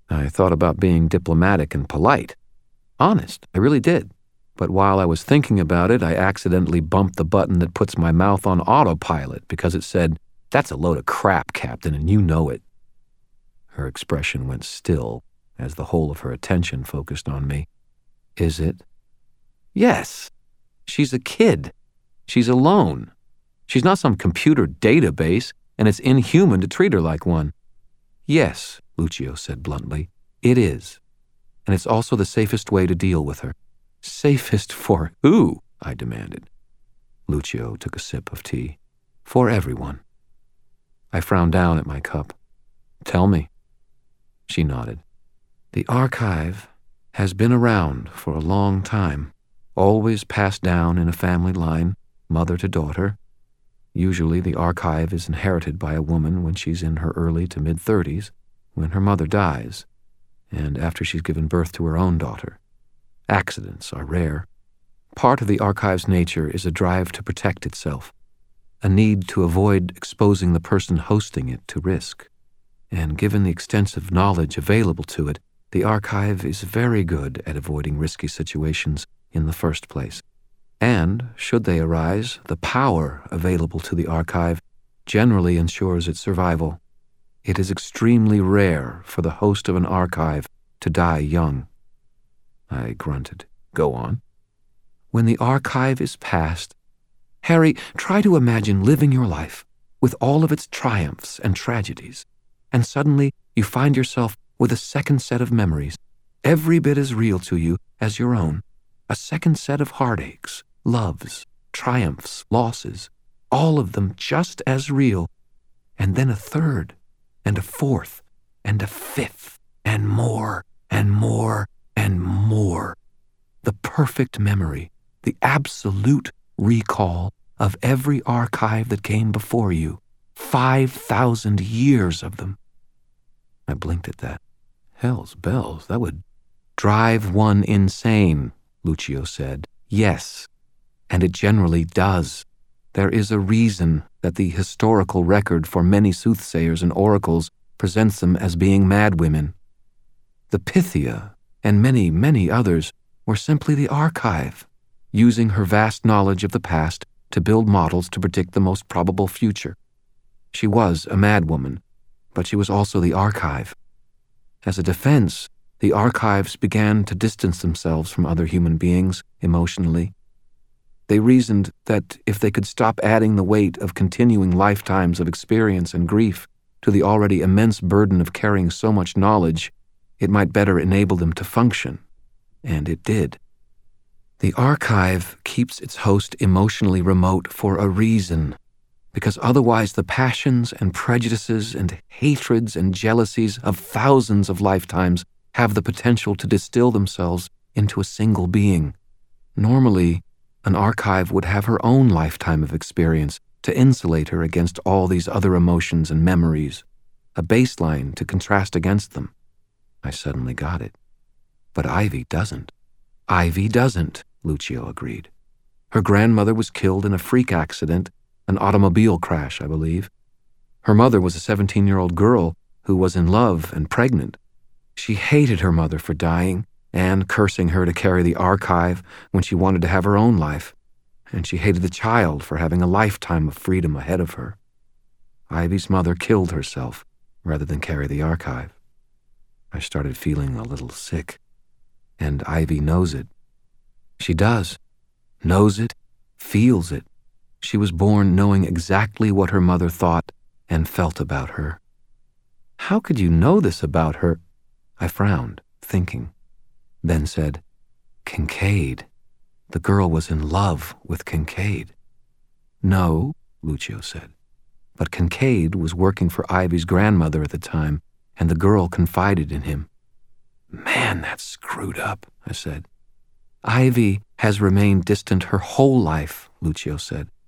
I thought about being diplomatic and polite. Honest, I really did. But while I was thinking about it, I accidentally bumped the button that puts my mouth on autopilot because it said, "That's a load of crap, Captain, and you know it." Her expression went still as the whole of her attention focused on me. Is it? Yes. She's a kid. She's alone. She's not some computer database, and it's inhuman to treat her like one. Yes, Lucio said bluntly, it is. And it's also the safest way to deal with her. Safest for who? I demanded. Lucio took a sip of tea. For everyone. I frowned down at my cup. Tell me. She nodded. The archive has been around for a long time, always passed down in a family line, mother to daughter. Usually the archive is inherited by a woman when she's in her early to mid-30s, when her mother dies, and after she's given birth to her own daughter. Accidents are rare. Part of the archive's nature is a drive to protect itself, a need to avoid exposing the person hosting it to risk. And given the extensive knowledge available to it, the archive is very good at avoiding risky situations in the first place. And, should they arise, the power available to the archive generally ensures its survival. It is extremely rare for the host of an archive to die young. I grunted. Go on. When the archive is past, Harry, try to imagine living your life with all of its triumphs and tragedies, and suddenly you find yourself with a second set of memories, every bit as real to you as your own, a second set of heartaches, loves, triumphs, losses, all of them just as real, and then a third, and a fourth, and a fifth, and more, and more, and more. The perfect memory, the absolute recall of every archive that came before you, 5,000 years of them. I blinked at that. Hell's bells, that would drive one insane, Lucio said. Yes, and it generally does. There is a reason that the historical record for many soothsayers and oracles presents them as being madwomen. The Pythia, and many, many others, were simply the archive, using her vast knowledge of the past to build models to predict the most probable future. She was a madwoman, but she was also the archive. As a defense, the archives began to distance themselves from other human beings emotionally. They reasoned that if they could stop adding the weight of continuing lifetimes of experience and grief to the already immense burden of carrying so much knowledge, it might better enable them to function. And it did. The archive keeps its host emotionally remote for a reason, because otherwise the passions and prejudices and hatreds and jealousies of thousands of lifetimes have the potential to distill themselves into a single being. Normally, an archive would have her own lifetime of experience to insulate her against all these other emotions and memories, a baseline to contrast against them. I suddenly got it. But Ivy doesn't. Ivy doesn't, Lucio agreed. Her grandmother was killed in a freak accident, an automobile crash, I believe. Her mother was a 17-year-old girl who was in love and pregnant. She hated her mother for dying and cursing her to carry the archive when she wanted to have her own life, and she hated the child for having a lifetime of freedom ahead of her. Ivy's mother killed herself rather than carry the archive. I started feeling a little sick, and Ivy knows it. She does. Knows it, feels it. She was born knowing exactly what her mother thought and felt about her. How could you know this about her? I frowned, thinking, then said, Kincaid. The girl was in love with Kincaid. No, Lucio said, but Kincaid was working for Ivy's grandmother at the time, and the girl confided in him. Man, that's screwed up, I said. Ivy has remained distant her whole life, Lucio said.